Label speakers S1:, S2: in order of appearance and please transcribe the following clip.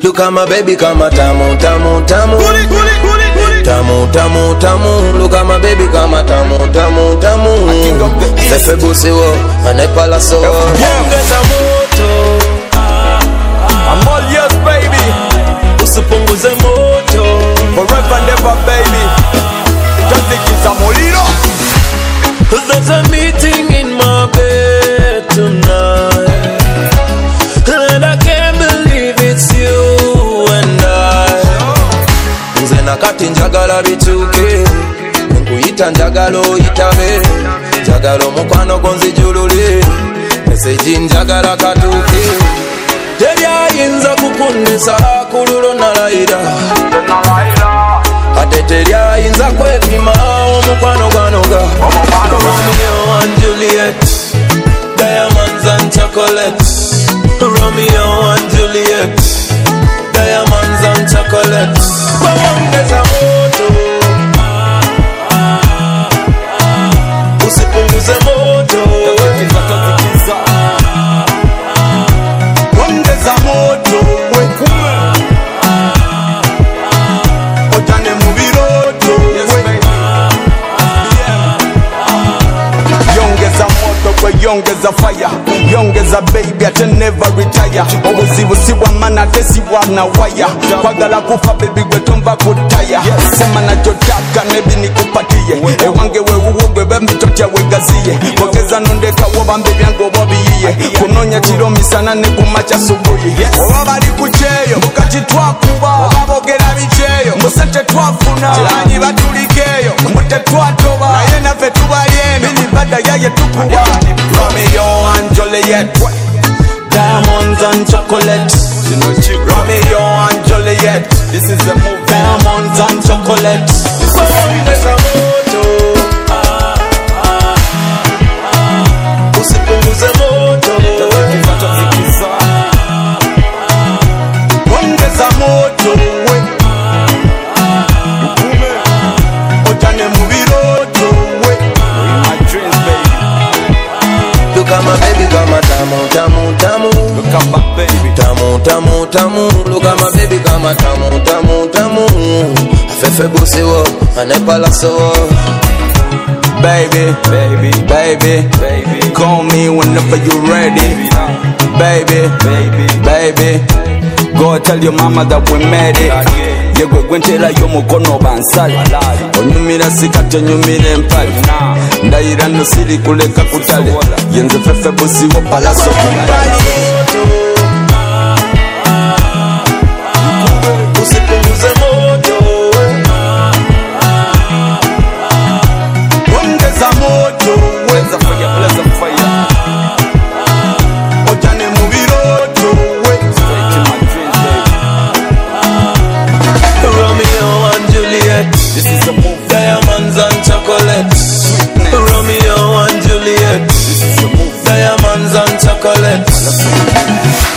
S1: Look at my baby, kama tamu, tamu, tamu. Tamu, tamu, tamu. Look at my baby, kama tamu, tamu, tamu. Fefe busi wo, anepa la so. Ongeza moto.
S2: I'm all yours, baby.
S1: Usipunguze moto.
S2: Forever and ever, baby. Just think it's a molino.
S1: There's a meeting in my bed tonight, and I can't believe it's you and I. Nze nakati njagala bituke, nkuyita njagala oyitabe, njagala omukwano gonzijulule, message njagala katuke. Teri ayinza kukundisa kululo nalayira, ate teri ayinza kwepima omukwano gwanoga. Romeo and Juliet, diamonds and chocolate. Romeo and Juliet, diamonds and chocolate. Ongeza moto, usipunguze moto.
S2: Ongeza moto, ojane mu biroto. Yongeza moto kwe yongeza fire, yongeza baby ate never retire. Obuzibu sibwa mana tesibwa na waya, kwagala kufa baby gwe tomba kutaya. Sema na jotaka nebi nikupatie, ewange wewe gwe bembi totya wegaziye. Kwogeza nondeka woba mbebi yango bobiye, kunonya chiro misana ne kumacha subuhi. Oba bali kucheyo mukati twakuba, oba bogera bicheyo musete twafuna, chiranyi batulikeyo mute twatoba, naye naffe tubalyeno bini bada yaye tukuba. Romeo and Juliet, diamonds and chocolate. Romeo and Juliet, this is the movie. Diamonds and chocolate.
S1: Ongeza moto, usipunguze moto.
S2: Ongeza moto, ojane mu biroto.
S1: Look at my baby, kama tamu, tamu, tamu.
S2: Look at my baby.
S1: Tamu, tamu, tamu. Look at my baby, kama tamu, tamu, tamu. Fefe busi wo, anepa la so.
S2: Baby, baby, baby, baby, call me whenever you're ready. Baby, baby, baby, go tell your mama that we made it. Yegwe gwentera yo mukono bansale, onyumira sikate nyumire empale, ndayira no siri kuleka kutale, yenze fefe busi wo palaso kumbali.
S1: Usipunguze moto,
S2: ongeza moto, weza fire, bless fire. Ojane mu biroto, straight in my dreams, baby.
S1: Romeo and Juliet,
S2: This is a movie.
S1: diamonds and chocolate. Romeo and Juliet,
S2: This is a movie.
S1: diamonds and chocolate.